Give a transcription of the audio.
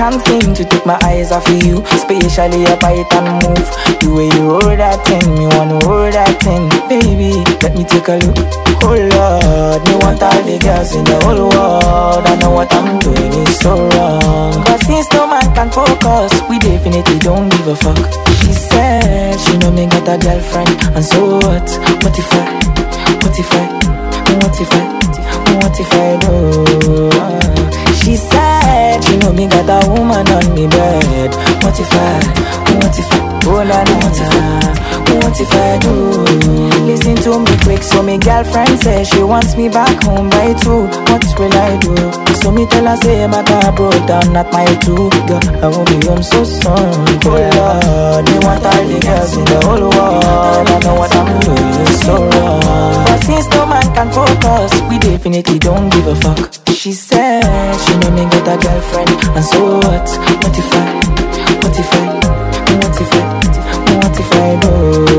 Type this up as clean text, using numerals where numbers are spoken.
can't seem to take my eyes off of you. Especially your bite and move. The way you hold that thing, me wanna hold that thing. Baby, let me take a look. Oh Lord, me want all the girls in the whole world. I know what I'm doing is so wrong, but since no man can focus, we definitely don't give a fuck. She said she know me got a girlfriend, and so what? What if I do? She said she know me got a woman on me bed. What if I oh la la, what if I do? Listen to me quick, so me girlfriend says she wants me back home by 2. What will I do? So me tell her say my car broke down, not my 2. Girl, I won't be home so soon. Oh Lord, me want all the girls in the whole world. I know what I'm doing is so wrong, but since no man can focus, we definitely don't give a fuck. She said she know me got a girlfriend, and so what? What if I do?